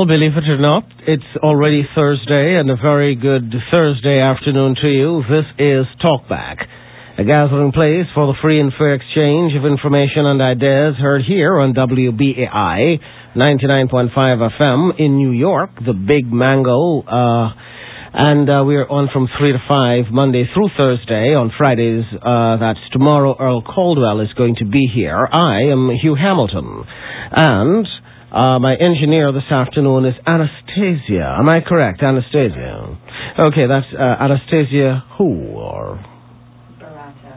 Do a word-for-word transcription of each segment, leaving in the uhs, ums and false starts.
Well, believe it or not, it's already Thursday, and a very good Thursday afternoon to you. This is Talkback, a gathering place for the free and fair exchange of information and ideas, heard here on W B A I ninety-nine point five F M in New York, the Big Mango, uh, and uh, we're on from three to five, Monday through Thursday. On Fridays, uh, that's tomorrow, Earl Caldwell is going to be here. I am Hugh Hamilton, and Uh, my engineer this afternoon is Anastasia. Am I correct, Anastasia? Okay, that's uh, Anastasia who? Or Barato.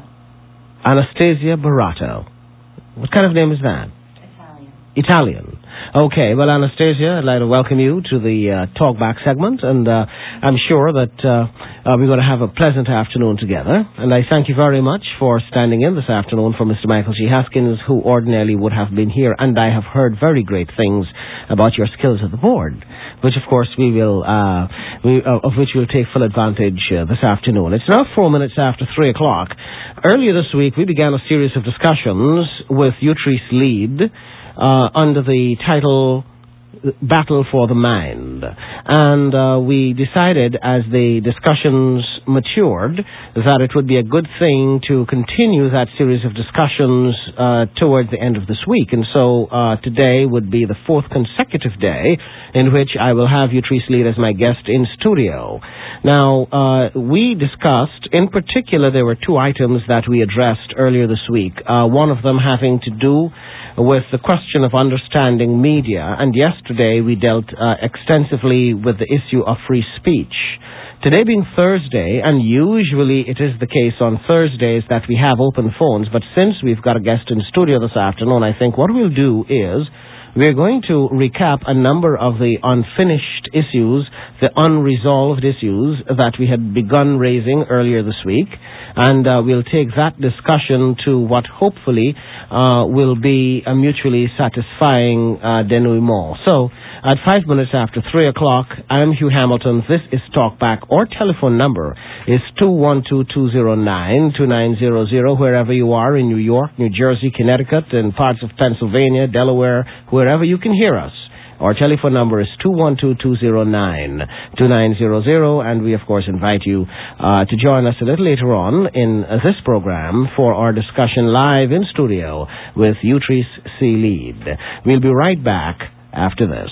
Anastasia Barato. What kind of name is that? Italian. Italian. Okay, well, Anastasia, I'd like to welcome you to the uh, Talkback segment, and uh, I'm sure that uh, uh, we're going to have a pleasant afternoon together. And I thank you very much for standing in this afternoon for Mister Michael G. Haskins, who ordinarily would have been here, and I have heard very great things about your skills at the board, which, of course, we will, uh, we, uh, of which we'll take full advantage uh, this afternoon. It's now four minutes after three o'clock. Earlier this week, we began a series of discussions with Utrice Lead, Uh, under the title Battle for the Mind. And uh, we decided, as the discussions matured, that it would be a good thing to continue that series of discussions uh, towards the end of this week. And so uh, today would be the fourth consecutive day in which I will have Utrice Lead as my guest in studio. Now, uh, we discussed, in particular, there were two items that we addressed earlier this week. Uh, one of them having to do with the question of understanding media, and yesterday we dealt uh, extensively with the issue of free speech. Today being Thursday, and usually it is the case on Thursdays that we have open phones, but since we've got a guest in studio this afternoon, I think what we'll do is we're going to recap a number of the unfinished issues, the unresolved issues that we had begun raising earlier this week, and uh, we'll take that discussion to what hopefully uh, will be a mutually satisfying uh, denouement. So, at five minutes after three o'clock, I'm Hugh Hamilton. This is Talkback. Our telephone number is two one two, two zero nine, two nine zero zero, wherever you are in New York, New Jersey, Connecticut, and parts of Pennsylvania, Delaware, wherever you can hear us. Our telephone number is two one two, two zero nine, two nine zero zero, and we, of course, invite you uh, to join us a little later on in uh, this program for our discussion live in studio with Utrice C. Lead. We'll be right back after this.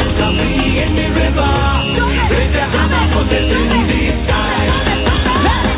Let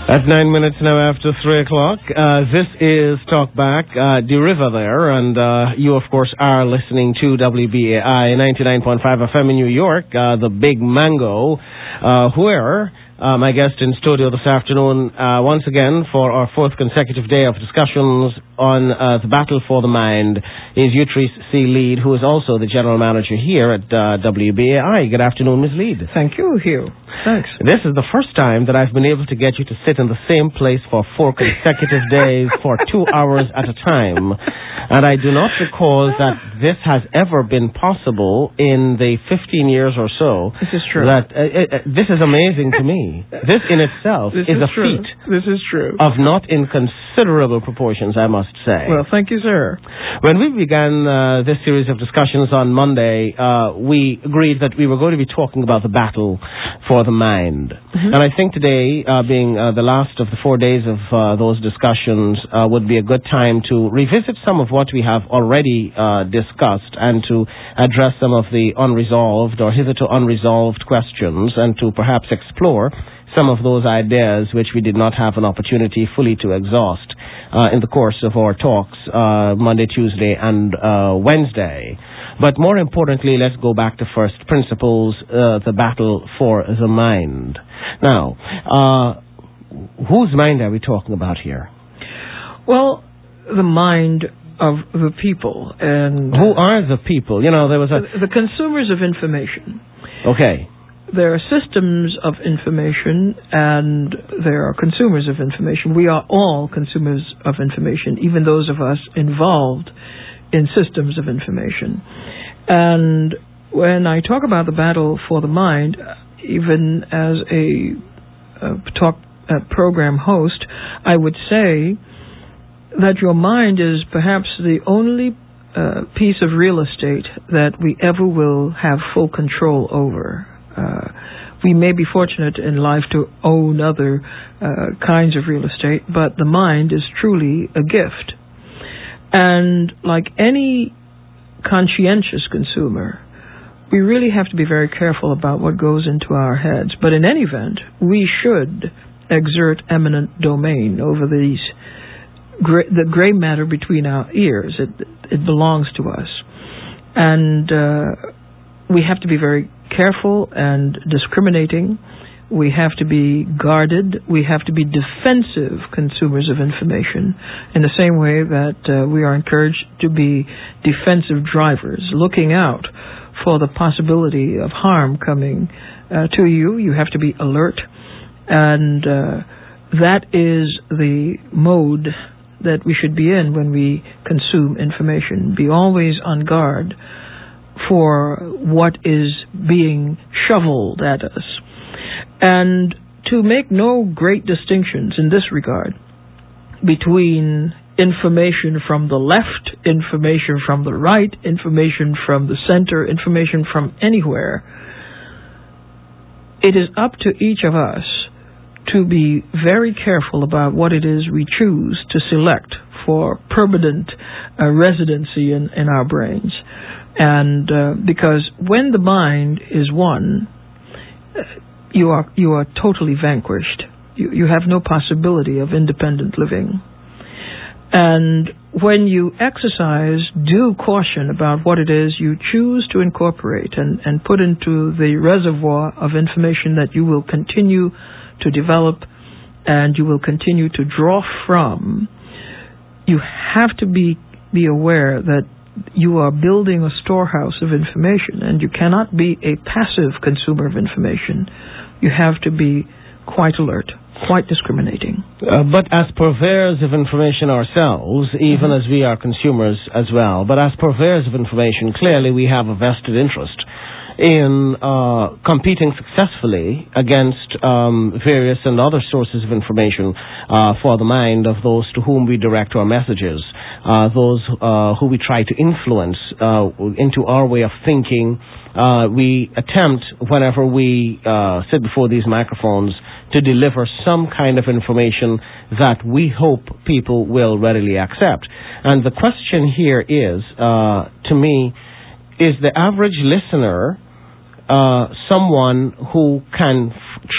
At nine minutes now after three o'clock. Uh, this is Talkback, uh, the river there, and uh, you, of course, are listening to W B A I ninety-nine point five F M in New York, uh, the Big Mango, uh, where uh, my guest in studio this afternoon, uh, once again, for our fourth consecutive day of discussions on uh, the battle for the mind, is Utrice C. Lead, who is also the general manager here at uh, W B A I. Good afternoon, Miz Lead. Thank you, Hugh. Thanks. This is the first time that I've been able to get you to sit in the same place for four consecutive days for two hours at a time. And I do not recall that this has ever been possible in the fifteen years or so. This is true. That, uh, uh, this is amazing to me. This in itself this is, is a true. feat. This is true. Of not inconsiderable proportions, I must say. Well, thank you, sir. When we began uh, this series of discussions on Monday, uh, we agreed that we were going to be talking about the battle for the mind. Mm-hmm. And I think today, uh, being uh, the last of the four days of uh, those discussions, uh, would be a good time to revisit some of what we have already uh, discussed and to address some of the unresolved or hitherto unresolved questions and to perhaps explore some of those ideas which we did not have an opportunity fully to exhaust uh, in the course of our talks uh, Monday, Tuesday, and uh, Wednesday. But more importantly, let's go back to first principles, uh, the battle for the mind. Now, uh, whose mind are we talking about here? Well, the mind of the people. And who are the people? You know, there was a... The, the consumers of information. Okay. There are systems of information and there are consumers of information. We are all consumers of information, even those of us involved in systems of information. And when I talk about the battle for the mind, even as a, a talk a program host, I would say that your mind is perhaps the only uh, piece of real estate that we ever will have full control over. Uh, we may be fortunate in life to own other uh, kinds of real estate, but the mind is truly a gift. And like any conscientious consumer, we really have to be very careful about what goes into our heads. But in any event, we should exert eminent domain over these gray, the gray matter between our ears. It, it belongs to us. And uh, we have to be very careful and discriminating. We have to be guarded. We have to be defensive consumers of information in the same way that uh, we are encouraged to be defensive drivers, looking out for the possibility of harm coming uh, to you. You have to be alert. And uh, that is the mode that we should be in when we consume information. Be always on guard for what is being shoveled at us. And to make no great distinctions in this regard between information from the left, information from the right, information from the center, information from anywhere, it is up to each of us to be very careful about what it is we choose to select for permanent uh, residency in, in our brains. And uh, because when the mind is one, uh, you are you are totally vanquished. You, you have no possibility of independent living. And when you exercise due caution about what it is you choose to incorporate and, and put into the reservoir of information that you will continue to develop and you will continue to draw from, you have to be, be aware that you are building a storehouse of information, and you cannot be a passive consumer of information. You have to be quite alert, quite discriminating. Uh, but as purveyors of information ourselves, even mm-hmm. as we are consumers as well, but as purveyors of information, clearly we have a vested interest in uh, competing successfully against um, various and other sources of information uh, for the mind of those to whom we direct our messages, uh, those uh, who we try to influence uh, into our way of thinking. Uh, we attempt, whenever we uh, sit before these microphones, to deliver some kind of information that we hope people will readily accept. And the question here is, uh, to me, is the average listener Uh, someone who can f-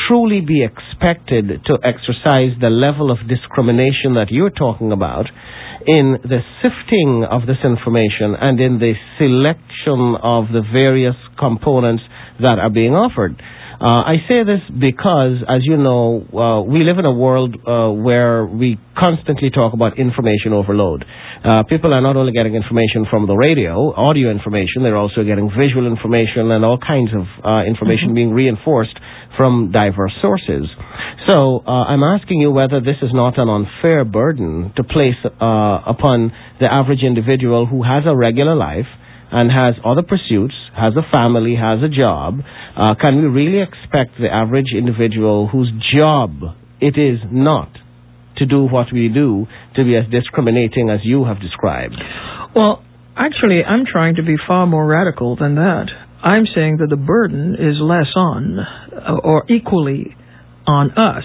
truly be expected to exercise the level of discrimination that you're talking about in the sifting of this information and in the selection of the various components that are being offered? Uh, I say this because, as you know, uh, we live in a world uh, where we constantly talk about information overload. Uh, people are not only getting information from the radio, audio information, they're also getting visual information and all kinds of uh, information mm-hmm. being reinforced from diverse sources. So uh, I'm asking you whether this is not an unfair burden to place uh, upon the average individual who has a regular life and has other pursuits, has a family, has a job. Uh, can we really expect the average individual whose job it is not to do what we do to be as discriminating as you have described? Well, actually, I'm trying to be far more radical than that. I'm saying that the burden is less on, uh, or equally on us,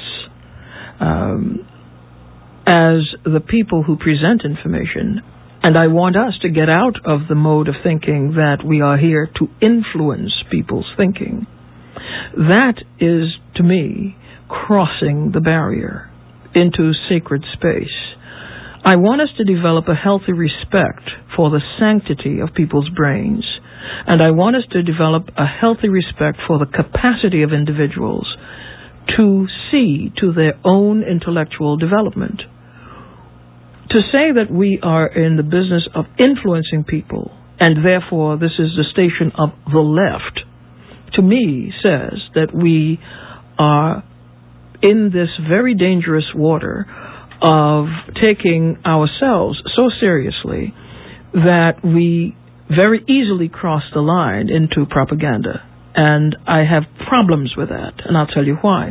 um, as the people who present information. And I want us to get out of the mode of thinking that we are here to influence people's thinking. That is, to me, crossing the barrier into sacred space. I want us to develop a healthy respect for the sanctity of people's brains. And I want us to develop a healthy respect for the capacity of individuals to see to their own intellectual development. To say that we are in the business of influencing people, and therefore this is the station of the left, to me says that we are in this very dangerous water of taking ourselves so seriously that we very easily cross the line into propaganda. And I have problems with that, and I'll tell you why.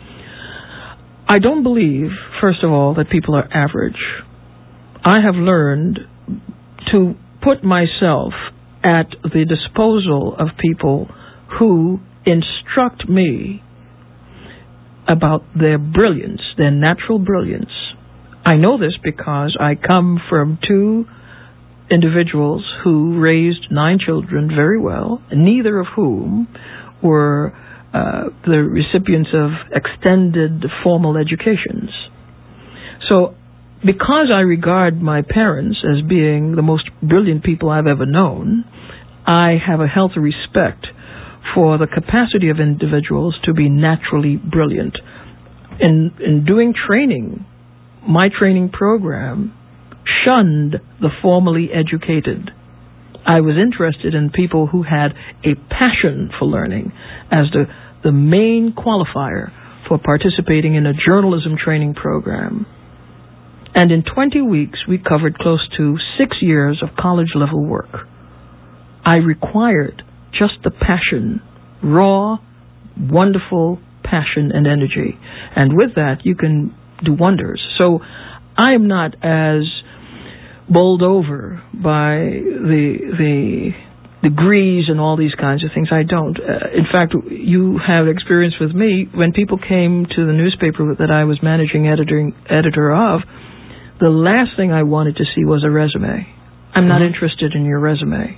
I don't believe, first of all, that people are average. I have learned to put myself at the disposal of people who instruct me about their brilliance, their natural brilliance. I know this because I come from two individuals who raised nine children very well, neither of whom were uh, the recipients of extended formal educations. So, because I regard my parents as being the most brilliant people I've ever known, I have a healthy respect for the capacity of individuals to be naturally brilliant. In, in doing training, my training program shunned the formally educated. I was interested in people who had a passion for learning as the, the main qualifier for participating in a journalism training program. And in twenty weeks, we covered close to six years of college-level work. I required just the passion, raw, wonderful passion and energy. And with that, you can do wonders. So I am not as bowled over by the the degrees and all these kinds of things. I don't. Uh, in fact, you have experience with me. When people came to the newspaper that I was managing editor, editor of, the last thing I wanted to see was a resume. I'm not interested in your resume.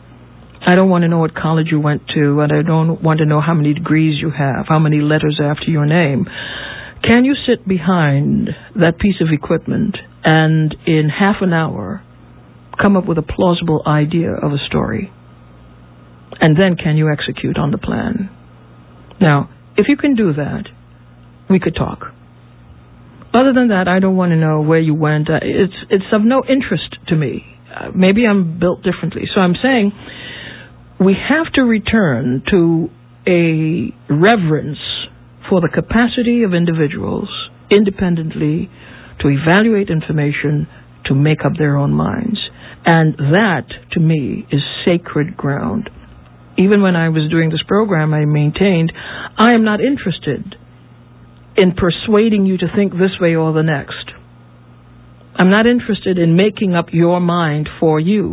I don't want to know what college you went to, and I don't want to know how many degrees you have, how many letters after your name. Can you sit behind that piece of equipment and in half an hour come up with a plausible idea of a story? And then can you execute on the plan? Now, if you can do that, we could talk. Other than that, I don't want to know where you went. Uh, it's it's of no interest to me. Uh, maybe I'm built differently. So I'm saying we have to return to a reverence for the capacity of individuals independently to evaluate information, to make up their own minds. And that, to me, is sacred ground. Even when I was doing this program, I maintained I am not interested in persuading you to think this way or the next. I'm not interested in making up your mind for you.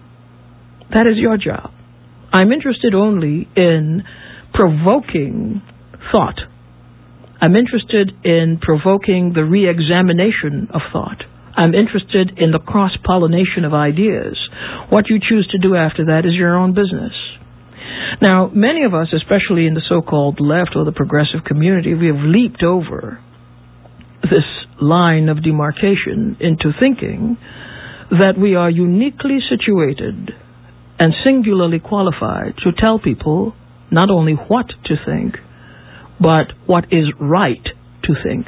That is your job. I'm interested only in provoking thought. I'm interested in provoking the re-examination of thought. I'm interested in the cross-pollination of ideas. What you choose to do after that is your own business. Now, many of us, especially in the so-called left or the progressive community, we have leaped over this line of demarcation into thinking that we are uniquely situated and singularly qualified to tell people not only what to think, but what is right to think.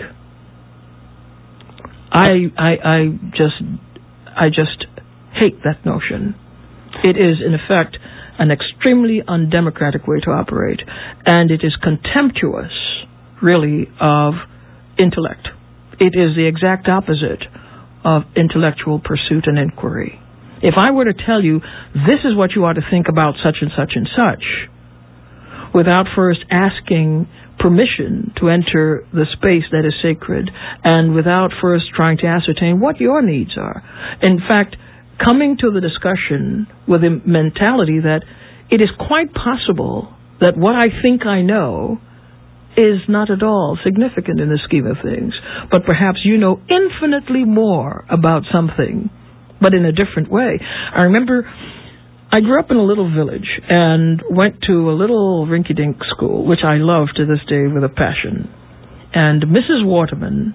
I, I, I just, I just hate that notion. It is, in effect, an extremely undemocratic way to operate, and it is contemptuous, really, of intellect. It is the exact opposite of intellectual pursuit and inquiry. If I were to tell you, this is what you ought to think about such and such and such, without first asking permission to enter the space that is sacred, and without first trying to ascertain what your needs are. In fact, coming to the discussion with a mentality that it is quite possible that what I think I know is not at all significant in the scheme of things, but perhaps you know infinitely more about something, but in a different way. I remember I grew up in a little village and went to a little rinky-dink school, which I love to this day with a passion. And Missus Waterman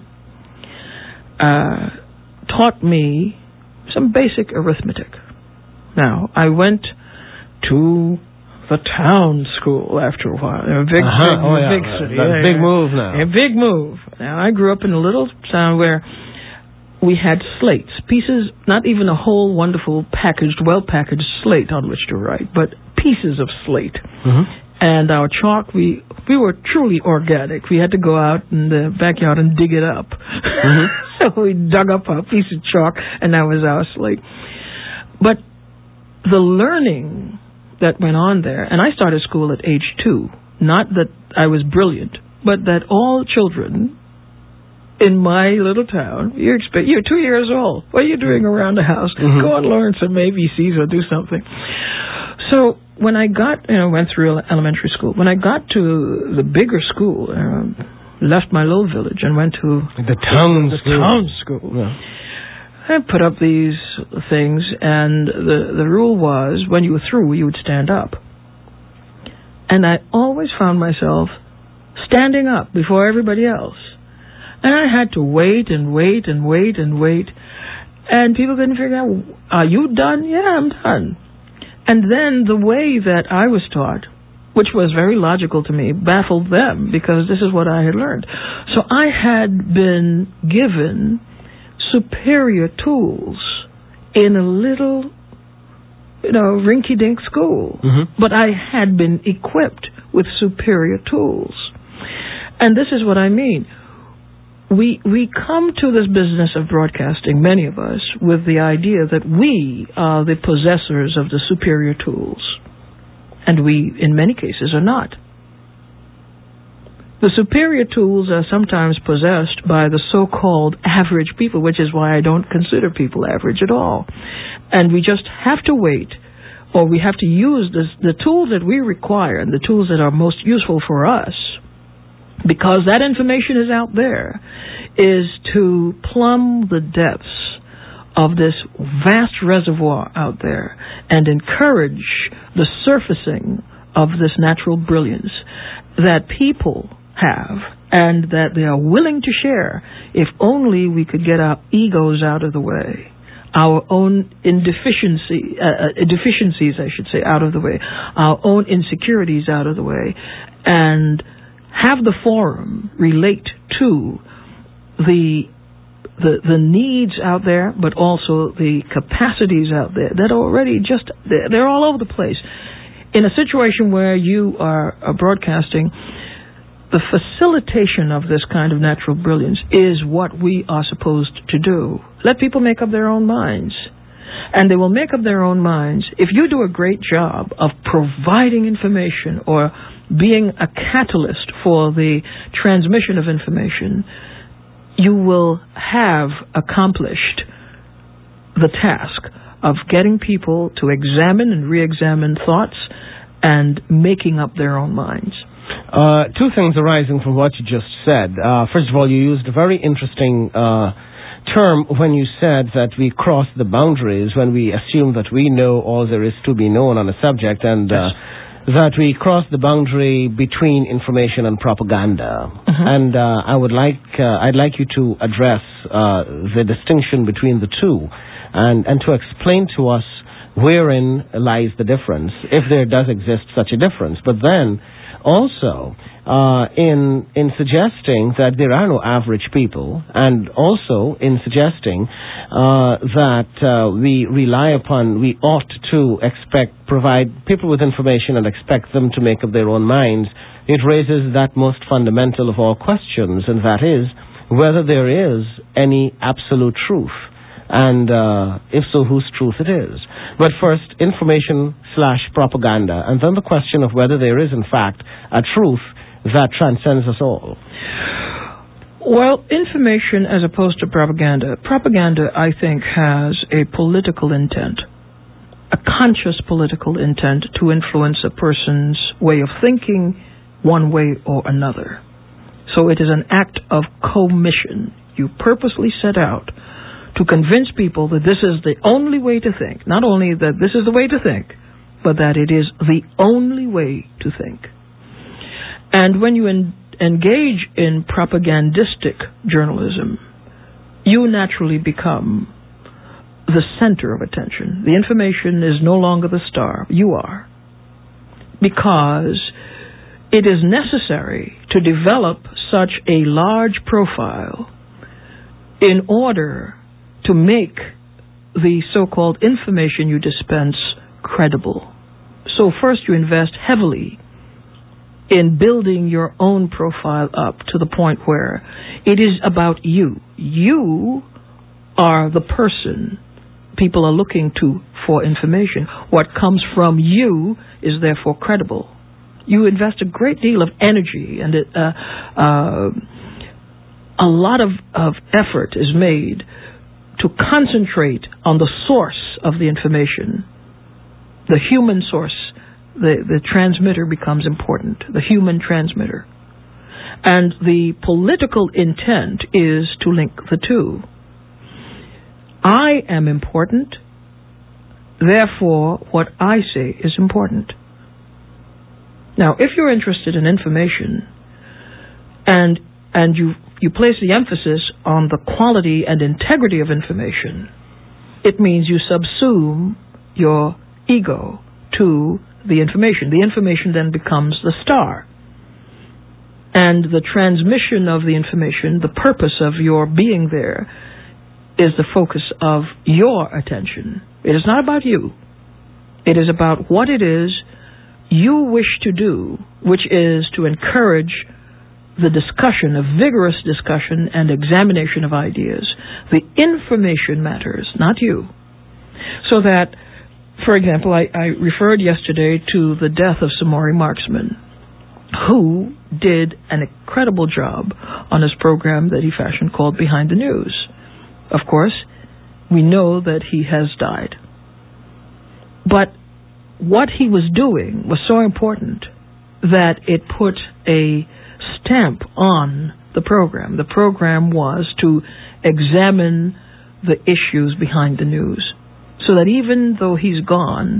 uh, taught me some basic arithmetic. Now, I went to the town school after a while. A big, uh-huh. big, oh, yeah. big city. That's yeah, a big yeah. move now. A big move. Now, I grew up in a little town where we had slates, pieces, not even a whole wonderful packaged, well-packaged slate on which to write, but pieces of slate. Mm-hmm. And our chalk, we we were truly organic. We had to go out in the backyard and dig it up. Mm-hmm. So we dug up a piece of chalk, and that was our slate. But the learning that went on there, and I started school at age two, not that I was brilliant, but that all children in my little town, you're, expe- you're two years old. What are you doing around the house? Mm-hmm. Go and learn some A B Cs or do something. So when I got, you know, went through elementary school, when I got to the bigger school, uh, left my little village and went to the town the school. town school. Yeah. I put up these things, and the, the rule was when you were through, you would stand up. And I always found myself standing up before everybody else. And I had to wait and wait and wait and wait. And people couldn't figure out, are you done? Yeah, I'm done. And then the way that I was taught, which was very logical to me, baffled them because this is what I had learned. So I had been given superior tools in a little, you know, rinky-dink school. Mm-hmm. But I had been equipped with superior tools. And this is what I mean. We we come to this business of broadcasting, many of us, with the idea that we are the possessors of the superior tools. And we, in many cases, are not. The superior tools are sometimes possessed by the so-called average people, which is why I don't consider people average at all. And we just have to wait, or we have to use this, the tools that we require and the tools that are most useful for us, because that information is out there, is to plumb the depths of this vast reservoir out there and encourage the surfacing of this natural brilliance that people have and that they are willing to share if only we could get our egos out of the way, our own indeficiency, uh, deficiencies, I should say, out of the way, our own insecurities out of the way, and have the forum relate to the the the needs out there, but also the capacities out there that are already just, they're, they're all over the place. In a situation where you are, are broadcasting, the facilitation of this kind of natural brilliance is what we are supposed to do. Let people make up their own minds. And they will make up their own minds. If you do a great job of providing information or being a catalyst for the transmission of information, you will have accomplished the task of getting people to examine and re-examine thoughts and making up their own minds. Uh, two things arising from what you just said. Uh, first of all, you used a very interesting uh, term when you said that we cross the boundaries when we assume that we know all there is to be known on a subject, and uh, that we cross the boundary between information and propaganda, Mhm. and uh, I would like uh, I'd like you to address uh, the distinction between the two, and and to explain to us wherein lies the difference, if there does exist such a difference. But then also uh, in in suggesting that there are no average people, and also in suggesting uh, that uh, we rely upon, we ought to expect, provide people with information and expect them to make up their own minds, it raises that most fundamental of all questions, and that is whether there is any absolute truth. And uh, if so, whose truth it is. But first, information slash propaganda, and then the question of whether there is, in fact, a truth that transcends us all. Well, information as opposed to propaganda. Propaganda, I think, has a political intent, a conscious political intent to influence a person's way of thinking one way or another. So it is an act of commission. You purposely set out to convince people that this is the only way to think. Not only that this is the way to think, but that it is the only way to think. And when you en- engage in propagandistic journalism, you naturally become the center of attention. The information is no longer the star. You are. Because it is necessary to develop such a large profile in order to make the so-called information you dispense credible. So first you invest heavily in building your own profile up to the point where it is about you. You are the person people are looking to for information. What comes from you is therefore credible. You invest a great deal of energy, and it, uh, uh, a lot of, of effort is made to concentrate on the source of the information, the human source. The, the transmitter becomes important, the human transmitter. And the political intent is to link the two. I am important, therefore what I say is important. Now, if you're interested in information and and you you place the emphasis on the quality and integrity of information, it means you subsume your ego to the information. The information then becomes the star. And the transmission of the information, the purpose of your being there, is the focus of your attention. It is not about you. It is about what it is you wish to do, which is to encourage the discussion, a vigorous discussion and examination of ideas. The information matters, not you. So that, for example, I, I referred yesterday to the death of Samori Marksman, who did an incredible job on his program that he fashioned called Behind the News. Of course, we know that he has died. But what he was doing was so important that it put a stamp on the program. The program was to examine the issues behind the news, so that even though he's gone,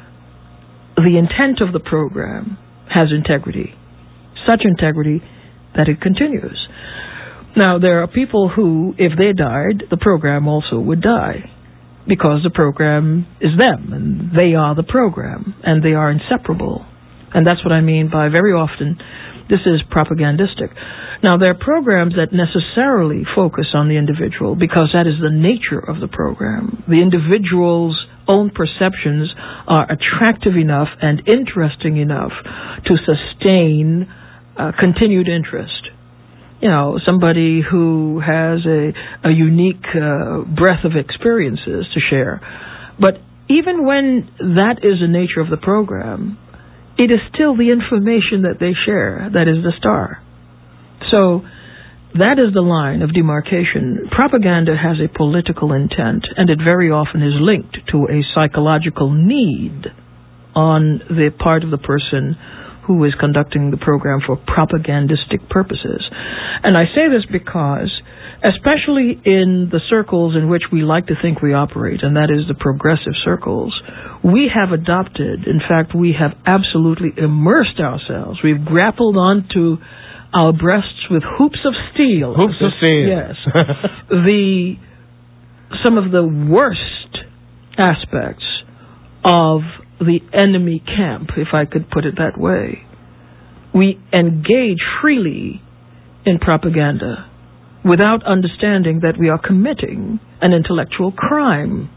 the intent of the program has integrity, such integrity that it continues. Now, there are people who, if they died, the program also would die, because the program is them, and they are the program, and they are inseparable. And that's what I mean by very often this is propagandistic. Now, there are programs that necessarily focus on the individual, because that is the nature of the program. The individual's own perceptions are attractive enough and interesting enough to sustain uh, continued interest. You know, somebody who has a, a unique uh, breadth of experiences to share. But even when that is the nature of the program, it is still the information that they share that is the star. So that is the line of demarcation. Propaganda has a political intent, and it very often is linked to a psychological need on the part of the person who is conducting the program for propagandistic purposes. And I say this because, especially in the circles in which we like to think we operate, and that is the progressive circles, we have adopted, in fact, we have absolutely immersed ourselves. We've grappled onto our breasts with hoops of steel. Hoops of steel. Yes. the some of the worst aspects of the enemy camp, if I could put it that way. We engage freely in propaganda without understanding that we are committing an intellectual crime.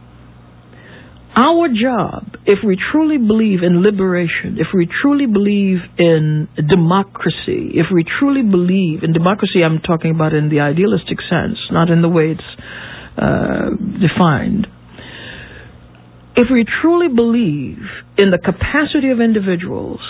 Our job, if we truly believe in liberation, if we truly believe in democracy, if we truly believe in democracy, I'm talking about in the idealistic sense, not in the way it's uh, defined. If we truly believe in the capacity of individuals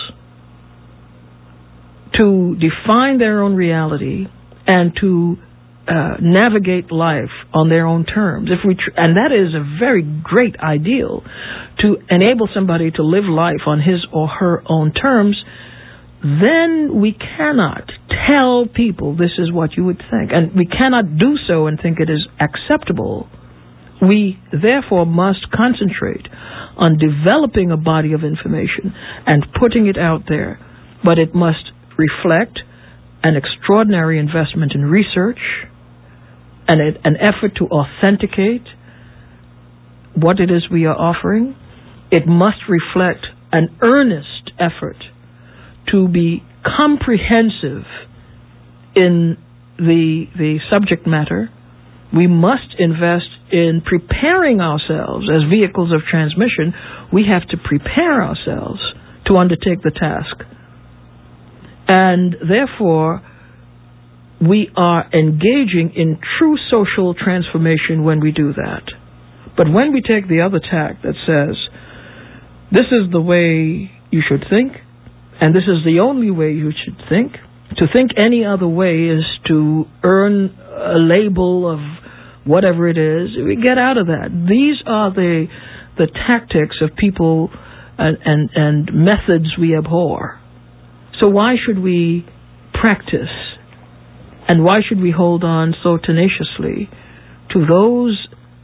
to define their own reality and to uh, navigate life on their own terms, if we tr- and that is a very great ideal, to enable somebody to live life on his or her own terms, then we cannot tell people this is what you would think, and we cannot do so and think it is acceptable. We, therefore, must concentrate on developing a body of information and putting it out there. But it must reflect an extraordinary investment in research and an effort to authenticate what it is we are offering. It must reflect an earnest effort to be comprehensive in the, the subject matter. We must invest in preparing ourselves as vehicles of transmission. We have to prepare ourselves to undertake the task. And therefore, we are engaging in true social transformation when we do that. But when we take the other tack that says, this is the way you should think, and this is the only way you should think, to think any other way is to earn a label of whatever it is, we get out of that. These are the the tactics of people and, and, and methods we abhor. So why should we practice and why should we hold on so tenaciously to those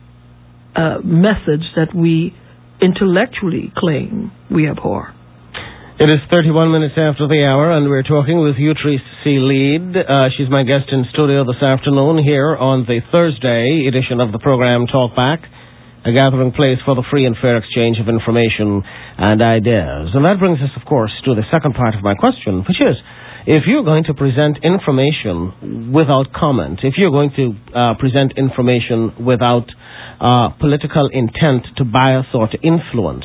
uh, methods that we intellectually claim we abhor? It is thirty-one minutes after the hour, and we're talking with Utrice C. Lead. Uh, she's my guest in studio this afternoon here on the Thursday edition of the program Talkback, a gathering place for the free and fair exchange of information and ideas. And that brings us, of course, to the second part of my question, which is, if you're going to present information without comment, if you're going to uh, present information without uh, political intent to bias or to influence,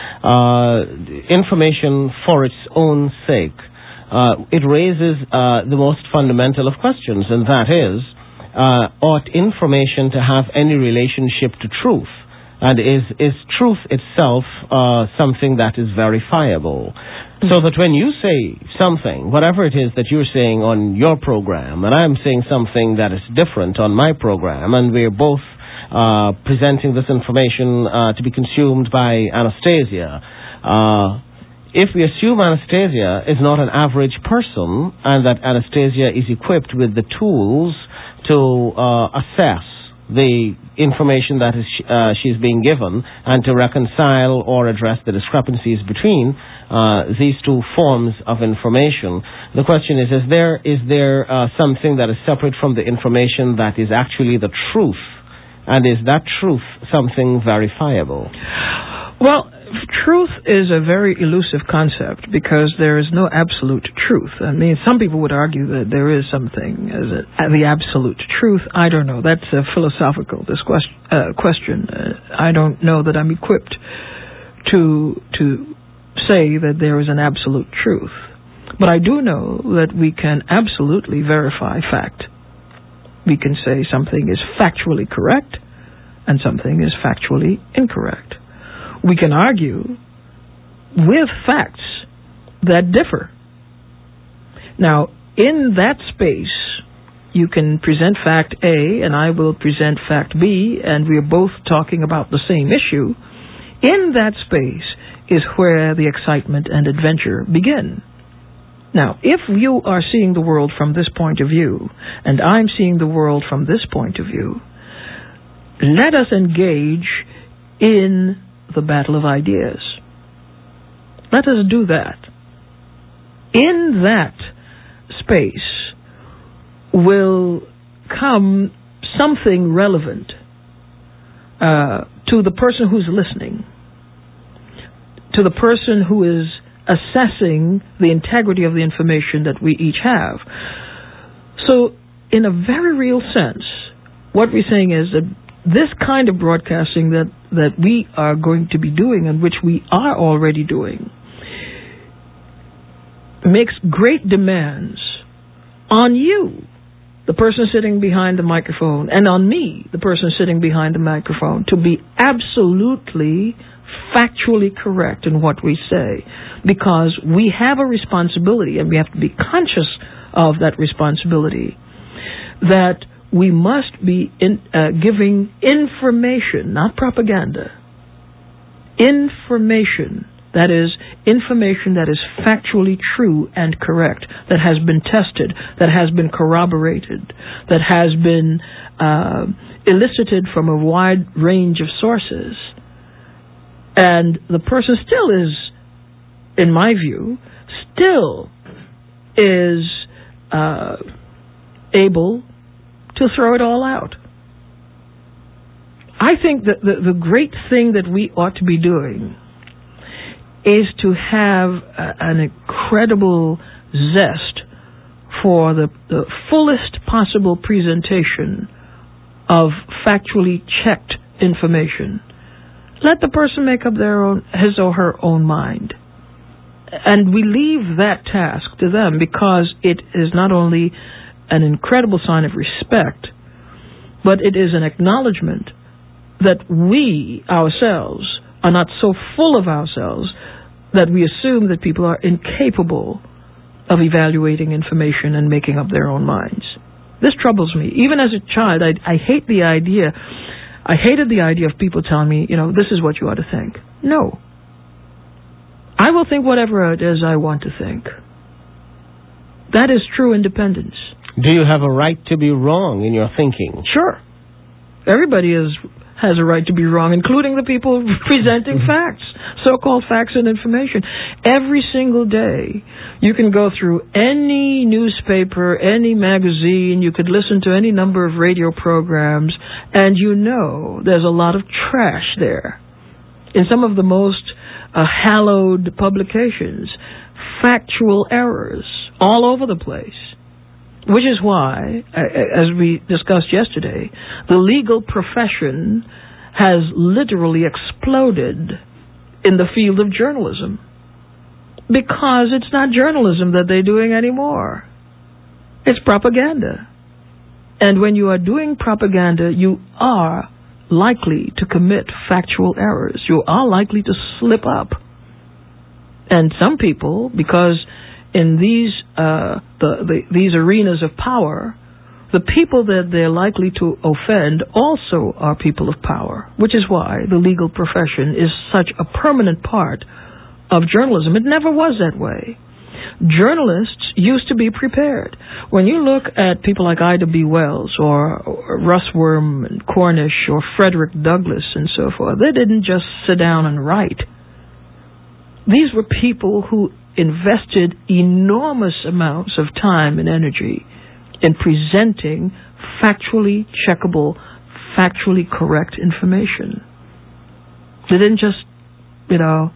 Uh, information for its own sake, uh, it raises uh, the most fundamental of questions, and that is, uh, ought information to have any relationship to truth? And is, is truth itself uh, something that is verifiable? So that when you say something, whatever it is that you're saying on your program, and I'm saying something that is different on my program, and we're both Uh, presenting this information uh, to be consumed by Anastasia. Uh, if we assume Anastasia is not an average person and that Anastasia is equipped with the tools to uh, assess the information that is uh, she's being given and to reconcile or address the discrepancies between uh, these two forms of information, the question is, is there, is there uh, something that is separate from the information that is actually the truth? And is that truth something verifiable? Well, truth is a very elusive concept because there is no absolute truth. I mean, some people would argue that there is something as a, the absolute truth. I don't know. That's a philosophical this question. Uh, question. Uh, I don't know that I'm equipped to to say that there is an absolute truth. But I do know that we can absolutely verify fact. We can say something is factually correct and something is factually incorrect. We can argue with facts that differ. Now, in that space, you can present fact A and I will present fact B, and we're both talking about the same issue. In that space, is where the excitement and adventure begin. Now, if you are seeing the world from this point of view, and I'm seeing the world from this point of view, let us engage in the battle of ideas. Let us do that. In that space will come something relevant uh, to the person who's listening, to the person who is assessing the integrity of the information that we each have. So, in a very real sense, what we're saying is that this kind of broadcasting that, that we are going to be doing, and which we are already doing, makes great demands on you, the person sitting behind the microphone, and on me, the person sitting behind the microphone, to be absolutely factually correct in what we say, because we have a responsibility, and we have to be conscious of that responsibility, that we must be in, uh, giving information, not propaganda, information, that is, information that is factually true and correct, that has been tested, that has been corroborated, that has been uh, elicited from a wide range of sources. And the person still is, in my view, still is uh, able to throw it all out. I think that the, the great thing that we ought to be doing is to have a, an incredible zest for the, the fullest possible presentation of factually checked information. Let the person make up their own, his or her own mind. And we leave that task to them, because it is not only an incredible sign of respect, but it is an acknowledgement that we ourselves are not so full of ourselves that we assume that people are incapable of evaluating information and making up their own minds. This troubles me. Even as a child, I, I hate the idea, I hated the idea of people telling me, you know, this is what you ought to think. No. I will think whatever it is I want to think. That is true independence. Do you have a right to be wrong in your thinking? Sure. Everybody is has a right to be wrong, including the people presenting facts, so-called facts and information. Every single day, you can go through any newspaper, any magazine, you could listen to any number of radio programs, and you know there's a lot of trash there. In some of the most uh, hallowed publications, factual errors all over the place. Which is why, as we discussed yesterday, the legal profession has literally exploded in the field of journalism. Because it's not journalism that they're doing anymore. It's propaganda. And when you are doing propaganda, you are likely to commit factual errors. You are likely to slip up. And some people, because in these uh, the, the, these arenas of power, the people that they're likely to offend also are people of power, which is why the legal profession is such a permanent part of journalism. It never was that way. Journalists used to be prepared. When you look at people like Ida B. Wells or, or Russ Worm and Cornish or Frederick Douglass and so forth, they didn't just sit down and write. These were people who invested enormous amounts of time and energy in presenting factually checkable, factually correct information. They didn't just, you know,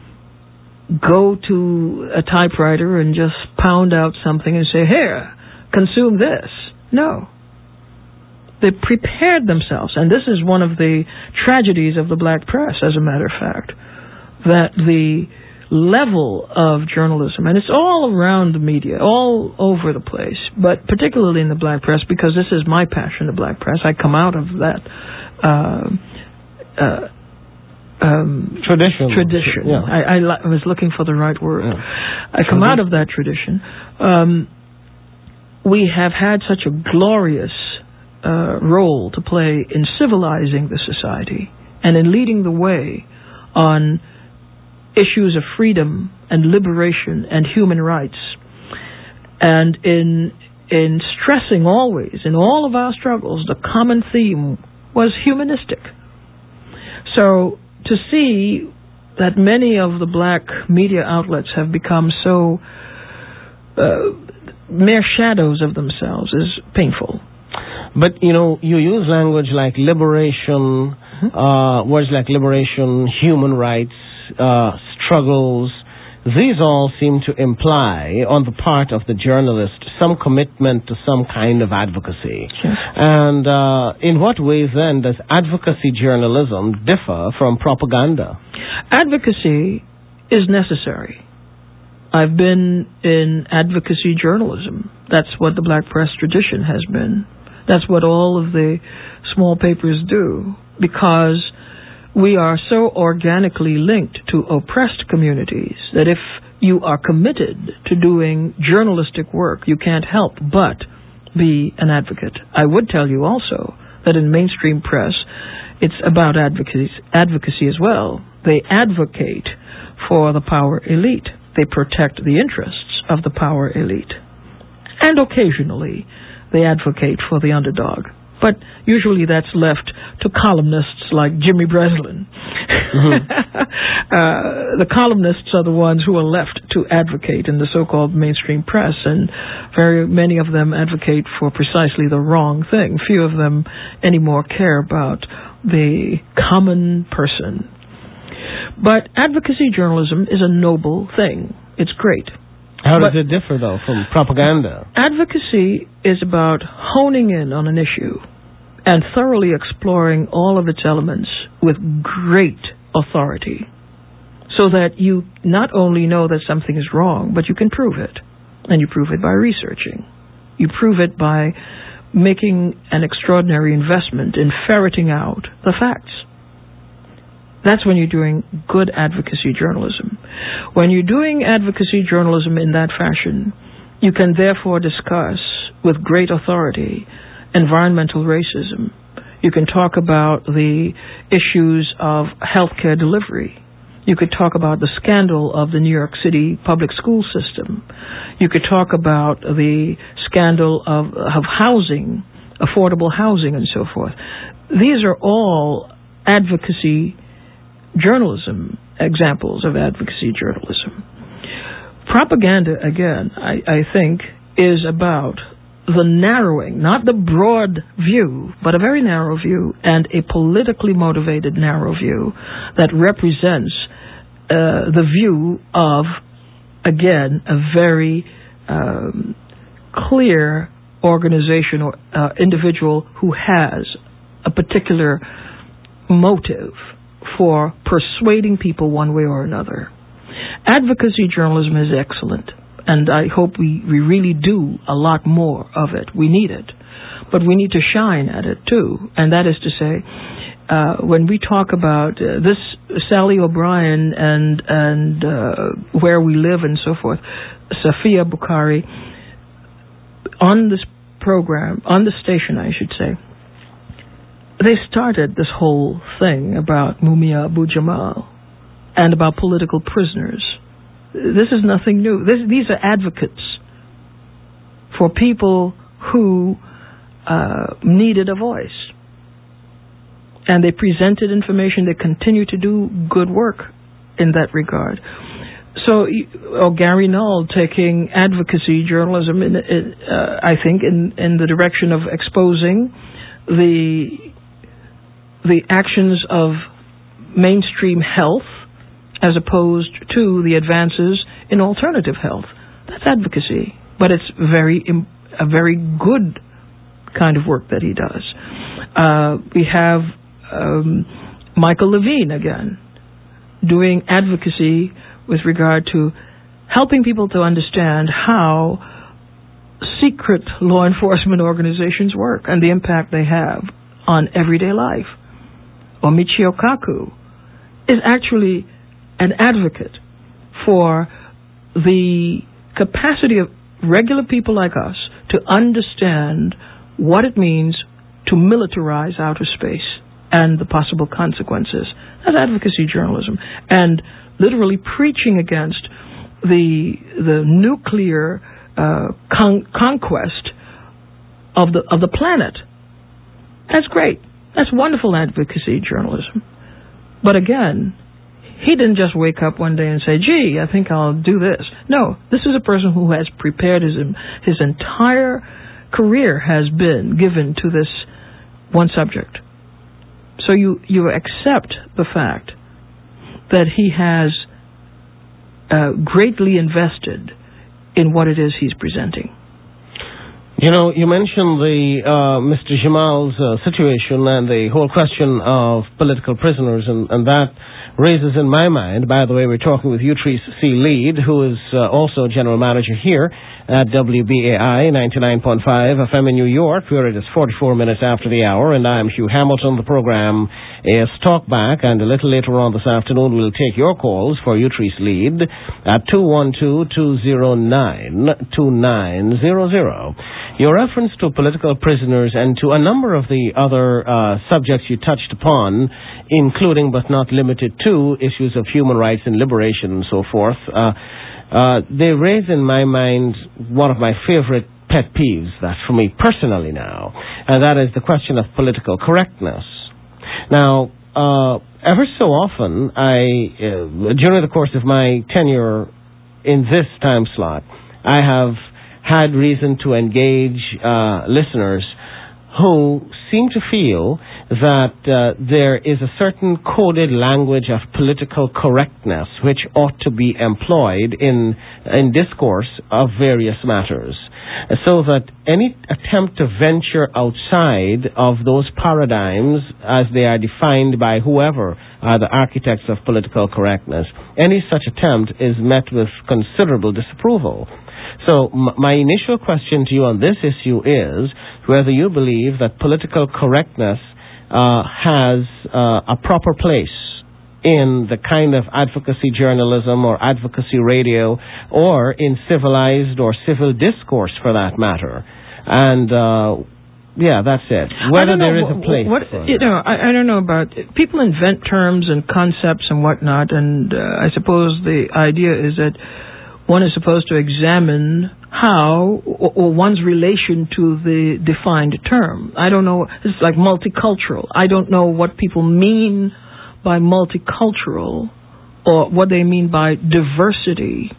go to a typewriter and just pound out something and say, here, consume this. No. They prepared themselves. And this is one of the tragedies of the black press, as a matter of fact, that the level of journalism, and it's all around the media, all over the place, but particularly in the black press, because this is my passion, the black press. I come out of that uh, uh, um, tradition. Tradition. Yeah. I, I, I was looking for the right word. Yeah. I come out of that tradition. Um, we have had such a glorious uh, role to play in civilizing the society and in leading the way on issues of freedom and liberation and human rights. And in in stressing always, in all of our struggles, the common theme was humanistic. So to see that many of the black media outlets have become so uh, mere shadows of themselves is painful. But, you know, you use language like liberation, mm-hmm. uh, words like liberation, human rights, uh, struggles. These all seem to imply, on the part of the journalist, some commitment to some kind of advocacy. Yes. And uh, in what ways, then, does advocacy journalism differ from propaganda? Advocacy is necessary. I've been in advocacy journalism. That's what the black press tradition has been. That's what all of the small papers do, because we are so organically linked to oppressed communities that if you are committed to doing journalistic work, you can't help but be an advocate. I would tell you also that in mainstream press, it's about advocacy, advocacy as well. They advocate for the power elite. They protect the interests of the power elite. And occasionally, they advocate for the underdog. But usually that's left to columnists like Jimmy Breslin. Mm-hmm. uh, the columnists are the ones who are left to advocate in the so-called mainstream press, and very many of them advocate for precisely the wrong thing. Few of them anymore care about the common person. But advocacy journalism is a noble thing. It's great. How does but it differ, though, from propaganda? Advocacy is about honing in on an issue and thoroughly exploring all of its elements with great authority, so that you not only know that something is wrong, but you can prove it. And you prove it by researching. You prove it by making an extraordinary investment in ferreting out the facts. That's when you're doing good advocacy journalism. When you're doing advocacy journalism in that fashion, you can therefore discuss with great authority environmental racism. You can talk about the issues of healthcare delivery. You could talk about the scandal of the New York City public school system. You could talk about the scandal of, of housing, affordable housing, and so forth. These are all advocacy journalism, examples of advocacy journalism. Propaganda, again, I, I think, is about the narrowing, not the broad view, but a very narrow view, and a politically motivated narrow view that represents uh, the view of, again, a very um, clear organization or uh, individual who has a particular motive for persuading people one way or another. Advocacy journalism is excellent, and I hope we, we really do a lot more of it. We need it. But we need to shine at it, too. And that is to say, uh, when we talk about uh, this Sally O'Brien and, and uh, Where We Live and so forth, Safiya Bukhari, on this program, on the station, I should say, they started this whole thing about Mumia Abu-Jamal and about political prisoners. This is nothing new. This, these are advocates for people who uh, needed a voice. And they presented information. They continue to do good work in that regard. So, or Gary Null taking advocacy journalism, in, in, uh, I think, in, in the direction of exposing the the actions of mainstream health as opposed to the advances in alternative health. That's advocacy, but it's very a very good kind of work that he does. Uh, we have um, Michael Levine again doing advocacy with regard to helping people to understand how secret law enforcement organizations work and the impact they have on everyday life. Or Michio Kaku is actually an advocate for the capacity of regular people like us to understand what it means to militarize outer space. and the possible consequences. That's advocacy journalism. And literally preaching against the the nuclear uh, con- conquest of the of the planet. That's great. That's wonderful advocacy journalism. But again, he didn't just wake up one day and say, gee, I think I'll do this. No, this is a person who has prepared his his entire career has been given to this one subject. So you, you accept the fact that he has uh, greatly invested in what it is he's presenting. You know, you mentioned the uh, Mister Jamal's uh, situation and the whole question of political prisoners, and, and that raises in my mind, by the way, we're talking with Utrice C. Lead, who is uh, also General Manager here at W B A I ninety-nine point five F M in New York, where it is forty-four minutes after the hour, and I'm Hugh Hamilton. The program is Talkback, and a little later on this afternoon we'll take your calls for Utrice Lead at two one two, two zero nine, two nine zero zero. Your reference to political prisoners and to a number of the other uh, subjects you touched upon, including but not limited to issues of human rights and liberation and so forth, uh, uh, they raise in my mind one of my favorite pet peeves, that for me personally now, and that is the question of political correctness. Now, uh, ever so often, I, uh, during the course of my tenure in this time slot, I have had reason to engage uh, listeners who seem to feel that uh, there is a certain coded language of political correctness which ought to be employed in in discourse of various matters, so that any attempt to venture outside of those paradigms as they are defined by whoever are the architects of political correctness, any such attempt is met with considerable disapproval. So m- my initial question to you on this issue is whether you believe that political correctness uh, has uh, a proper place in the kind of advocacy journalism or advocacy radio or in civilized or civil discourse for that matter. And, uh, yeah, that's it. Whether there is a place what, for you know, I, I don't know about... People invent terms and concepts and whatnot, and uh, I suppose the idea is that one is supposed to examine how or, or one's relation to the defined term. I don't know. It's like multicultural. I don't know what people mean by multicultural or what they mean by diversity.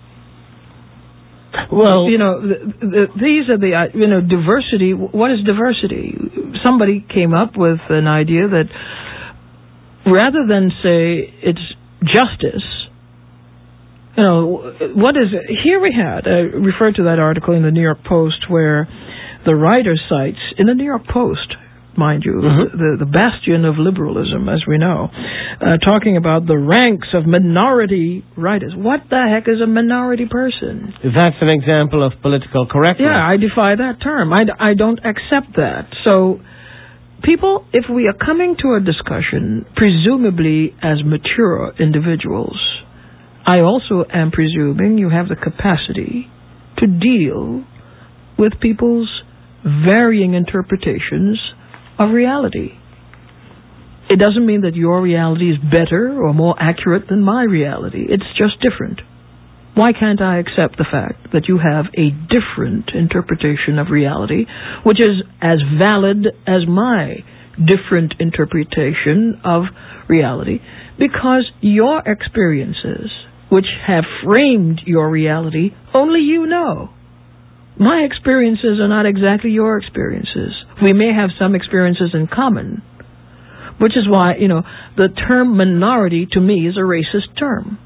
Well, you know, the, the, these are the, you know, diversity. What is diversity? Somebody came up with an idea that rather than say it's justice, you know, what is it? Here we had, I referred to that article in the New York Post where the writer cites, in the New York Post, mind you, mm-hmm. the, the bastion of liberalism, as we know, uh, talking about the ranks of minority writers. What the heck is a minority person? That's an example of political correctness. Yeah, I defy that term. I, I don't accept that. So, people, if we are coming to a discussion, presumably as mature individuals, I also am presuming you have the capacity to deal with people's varying interpretations of reality. It doesn't mean that your reality is better or more accurate than my reality. It's just different. Why can't I accept the fact that you have a different interpretation of reality, which is as valid as my different interpretation of reality? Because your experiences, which have framed your reality, only you know. My experiences are not exactly your experiences. We may have some experiences in common, which is why, you know, the term minority to me is a racist term.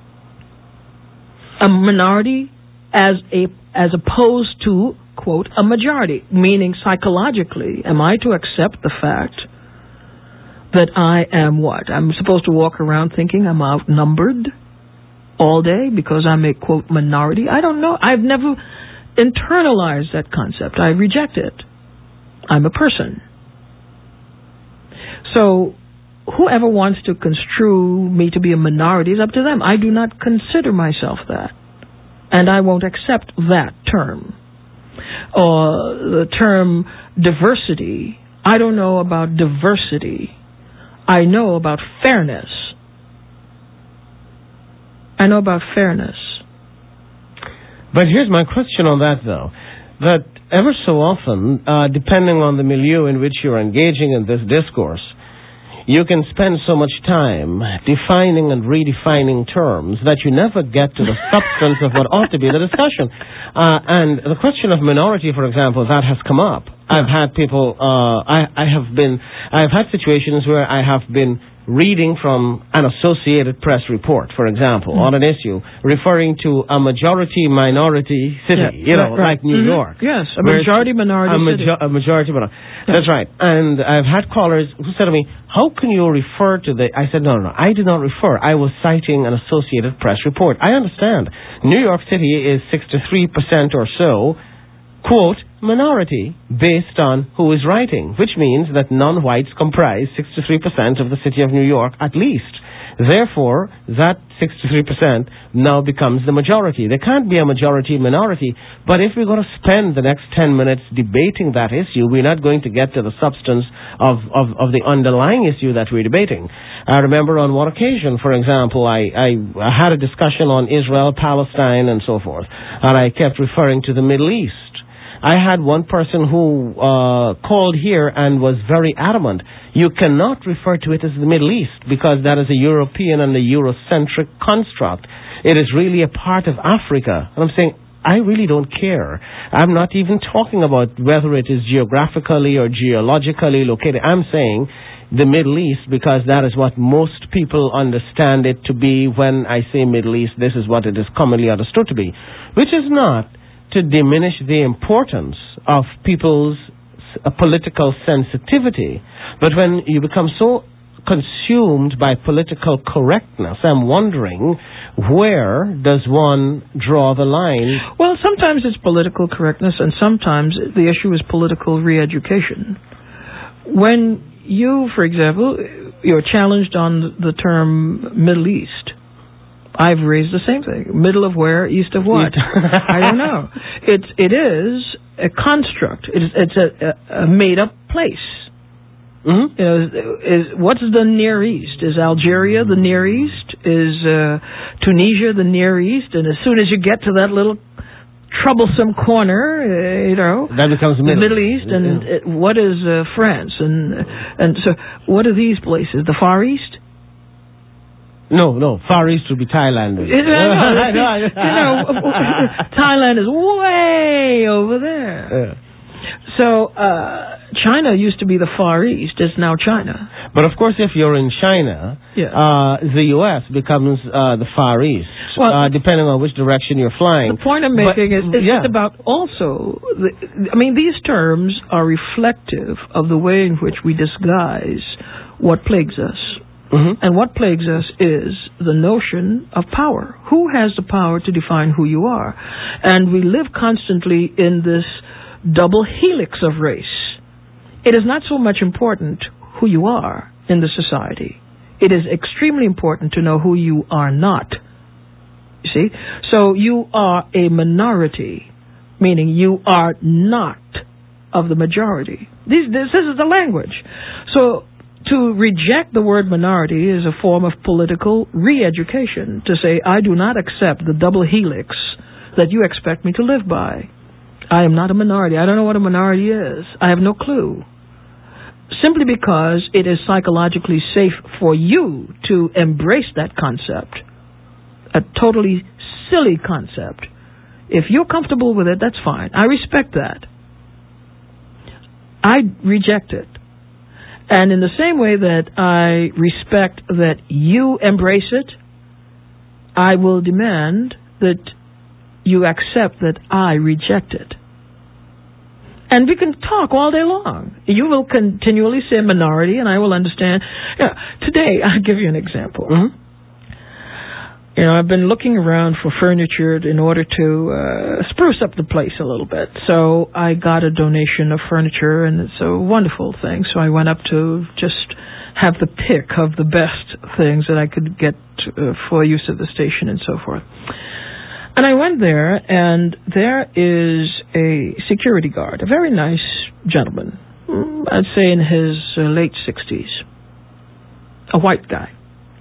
A minority as a as opposed to, quote, a majority, meaning psychologically, am I to accept the fact that I am what? I'm supposed to walk around thinking I'm outnumbered all day because I'm a, quote, minority? I don't know. I've never internalized that concept. I reject it. I'm a person. So whoever wants to construe me to be a minority is up to them. I do not consider myself that. And I won't accept that term. Or the term diversity. I don't know about diversity. I know about fairness. I know about fairness. But here's my question on that, though. That ever so often, uh, depending on the milieu in which you're engaging in this discourse, you can spend so much time defining and redefining terms that you never get to the substance of what ought to be the discussion. Uh, and the question of minority, for example, that has come up. I've had people, uh, I, I have been, I've had situations where I have been reading from an Associated Press report, for example, mm-hmm. on an issue referring to a majority-minority city, yeah, you know, right, right. like New mm-hmm. York. Yes, a majority-minority a majo- city. A majority-minority. Yeah. That's right. And I've had callers who said to me, how can you refer to the... I said, no, no, no, I did not refer. I was citing an Associated Press report. I understand. New York City is sixty-three percent or so, quote, minority based on who is writing, which means that non-whites comprise sixty-three percent of the city of New York at least. Therefore, that sixty-three percent now becomes the majority. There can't be a majority-minority, but if we're going to spend the next ten minutes debating that issue, we're not going to get to the substance of, of, of the underlying issue that we're debating. I remember on one occasion, for example, I, I, I had a discussion on Israel, Palestine, and so forth, and I kept referring to the Middle East. I had one person who uh, called here and was very adamant. You cannot refer to it as the Middle East because that is a European and a Eurocentric construct. It is really a part of Africa. And I'm saying, I really don't care. I'm not even talking about whether it is geographically or geologically located. I'm saying the Middle East because that is what most people understand it to be. When I say Middle East, this is what it is commonly understood to be, which is not to diminish the importance of people's uh, political sensitivity. But when you become so consumed by political correctness, I'm wondering, where does one draw the line? Well, sometimes it's political correctness, and sometimes the issue is political re-education. When you, for example, you're challenged on the term Middle East, I've raised the same thing. Middle of where? East of what? I don't know. It's it is a construct. It's it's a, a made up place. Mm-hmm. You know, is, what's the Near East? Is Algeria the Near East? Is uh, Tunisia the Near East? And as soon as you get to that little troublesome corner, uh, you know, that becomes the Middle, Middle East. And yeah. it, what is uh, France? And and so what are these places? The Far East? No, no. Far East would be Thailand. I know. You know, Thailand is way over there. Yeah. So uh, China used to be the Far East. It's now China. But of course, if you're in China, yeah. uh, the U S becomes uh, the Far East, well, uh, depending on which direction you're flying. The point I'm making but, is it's yeah. about also, the, I mean, these terms are reflective of the way in which we disguise what plagues us. Mm-hmm. And what plagues us is the notion of power. Who has the power to define who you are? And we live constantly in this double helix of race. It is not so much important who you are in the society. It is extremely important to know who you are not. You see? So you are a minority, meaning you are not of the majority. This, this is the language. So to reject the word minority is a form of political re-education, to say, I do not accept the double helix that you expect me to live by. I am not a minority. I don't know what a minority is. I have no clue. Simply because it is psychologically safe for you to embrace that concept, a totally silly concept. If you're comfortable with it, that's fine. I respect that. I reject it. And in the same way that I respect that you embrace it, I will demand that you accept that I reject it. And we can talk all day long. You will continually say minority, and I will understand. Yeah, today, I'll give you an example. Mm-hmm. You know, I've been looking around for furniture in order to uh, spruce up the place a little bit. So I got a donation of furniture, and it's a wonderful thing. So I went up to just have the pick of the best things that I could get uh, for use of the station and so forth. And I went there, and there is a security guard, a very nice gentleman, I'd say in his uh, late sixties. a white guy.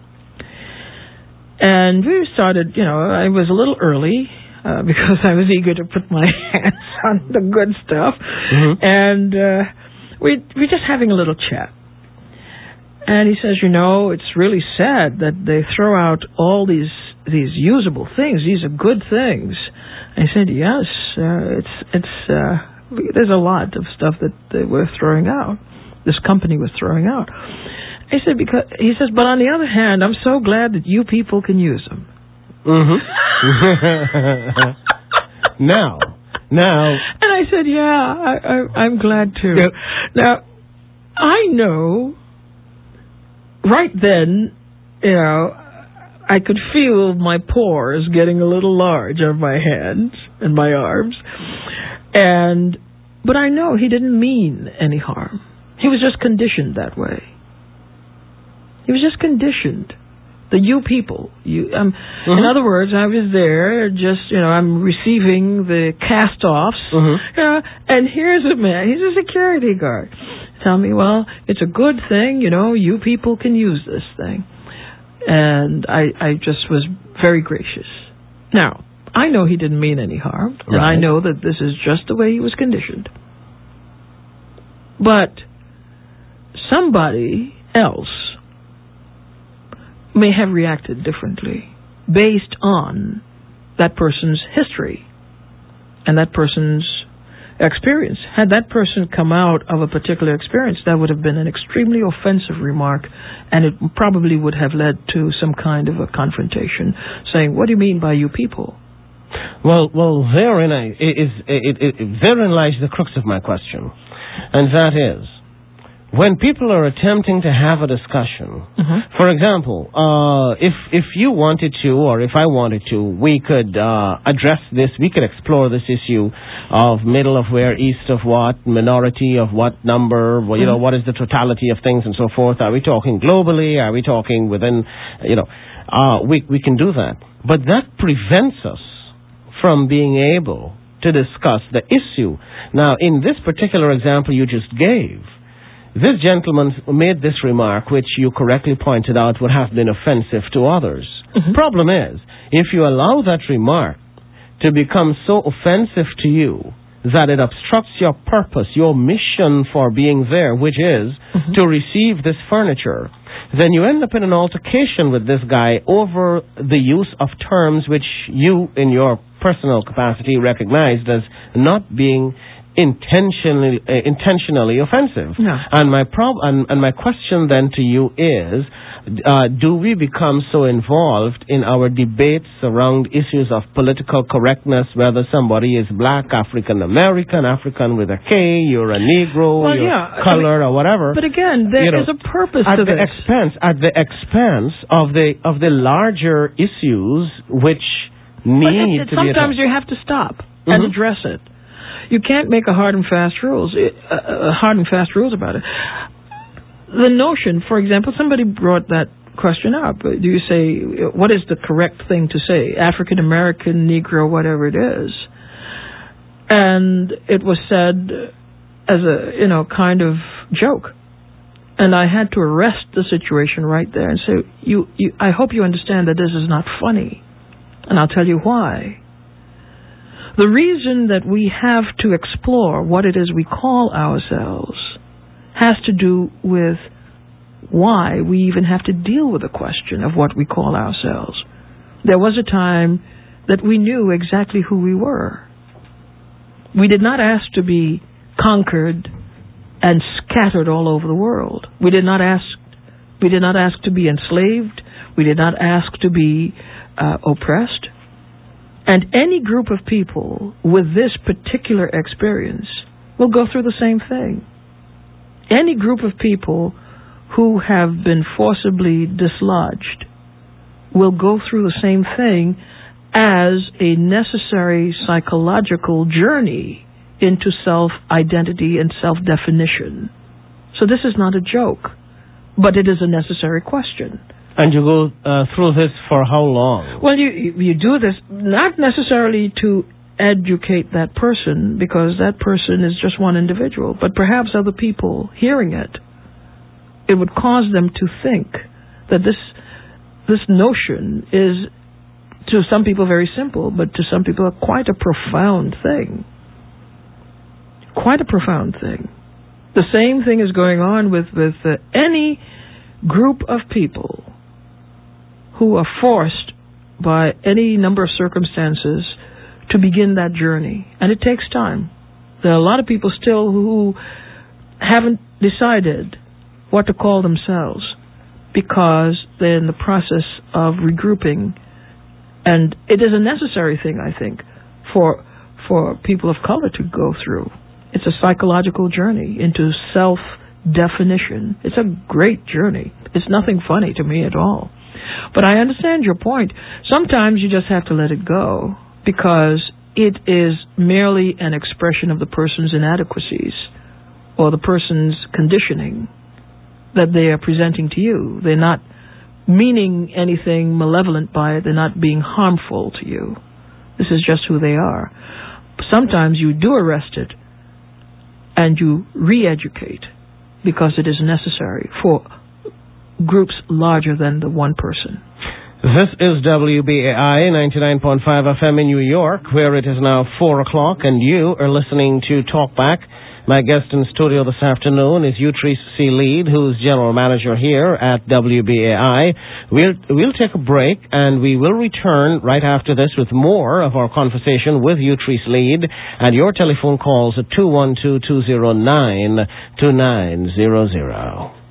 And we started, you know, I was a little early uh, because I was eager to put my hands on the good stuff. Mm-hmm. And uh, we we're just having a little chat. And he says, you know, it's really sad that they throw out all these these usable things. These are good things. I said, yes, uh, it's it's uh, there's a lot of stuff that they were throwing out. This company was throwing out. I said, because he says, but on the other hand, I'm so glad that you people can use them. Mm-hmm. now, now. And I said, yeah, I, I, I'm glad too. Yep. Now, I know. Right then, you know, I could feel my pores getting a little large on my hands and my arms, and but I know he didn't mean any harm. He was just conditioned that way. He was just conditioned. The you people. You, um, mm-hmm. In other words, I was there, just, you know, I'm receiving the cast-offs, mm-hmm. you know, and here's a man, he's a security guard. Tell me, well, it's a good thing, you know, you people can use this thing. And I, I just was very gracious. Now, I know he didn't mean any harm, and right. I know that this is just the way he was conditioned. But somebody else may have reacted differently based on that person's history and that person's experience. Had that person come out of a particular experience, that would have been an extremely offensive remark, and it probably would have led to some kind of a confrontation, saying, what do you mean by you people? Well, well, therein I, is, it, it, it, therein lies the crux of my question, and that is, when people are attempting to have a discussion, mm-hmm. for example, uh, if if you wanted to, or if I wanted to, we could uh, address this, we could explore this issue of middle of where, east of what, minority of what number, well, you mm-hmm. know, what is the totality of things and so forth. Are we talking globally? Are we talking within, you know, uh, we, we can do that. But that prevents us from being able to discuss the issue. Now, in this particular example you just gave, this gentleman made this remark, which you correctly pointed out would have been offensive to others. Mm-hmm. Problem is, if you allow that remark to become so offensive to you that it obstructs your purpose, your mission for being there, which is mm-hmm. to receive this furniture, then you end up in an altercation with this guy over the use of terms which you, in your personal capacity, recognized as not being intentionally uh, intentionally offensive. Yeah. And my prob- and, and my question then to you is, uh, do we become so involved in our debates around issues of political correctness, whether somebody is black, African American, African with a K, you're a Negro, well, you're yeah. colored or whatever. But again, there you know, is a purpose at to the this. expense at the expense of the of the larger issues which need it, it, to be sometimes addressed. you have to stop Mm-hmm. and address it. You can't make a hard and fast rules, uh, uh, hard and fast rules about it. The notion, for example, somebody brought that question up. Do you say, what is the correct thing to say? African American, Negro, whatever it is. And it was said as a, you know, kind of joke. And I had to arrest the situation right there and say, you, you, I hope you understand that this is not funny. And I'll tell you why. The reason that we have to explore what it is we call ourselves has to do with why we even have to deal with the question of what we call ourselves. There was a time that we knew exactly who we were. We did not ask to be conquered and scattered all over the world. We did not ask, we did not ask to be enslaved. We did not ask to be uh, oppressed. And any group of people with this particular experience will go through the same thing. Any group of people who have been forcibly dislodged will go through the same thing as a necessary psychological journey into self-identity and self-definition. So this is not a joke, but it is a necessary question. And you go uh, through this for how long? Well, you you do this not necessarily to educate that person, because that person is just one individual, but perhaps other people hearing it, it would cause them to think that this this notion is, to some people, very simple, but to some people, quite a profound thing. Quite a profound thing. The same thing is going on with, with uh, any group of people who are forced by any number of circumstances to begin that journey. And it takes time. There are a lot of people still who haven't decided what to call themselves because they're in the process of regrouping. And it is a necessary thing, I think, for for people of color to go through. It's a psychological journey into self-definition. It's a great journey. It's nothing funny to me at all. But I understand your point. Sometimes you just have to let it go because it is merely an expression of the person's inadequacies or the person's conditioning that they are presenting to you. They're not meaning anything malevolent by it. They're not being harmful to you. This is just who they are. Sometimes you do arrest it and you re-educate because it is necessary for groups larger than the one person. This is W B A I ninety-nine point five F M in New York, where it is now four o'clock, and you are listening to Talkback. My guest in studio this afternoon is Utrice C. Lead, who's General Manager here at W B A I. We'll, we'll take a break, and we will return right after this with more of our conversation with Utrice Lead, and your telephone calls at two one two, two zero nine, two nine zero zero.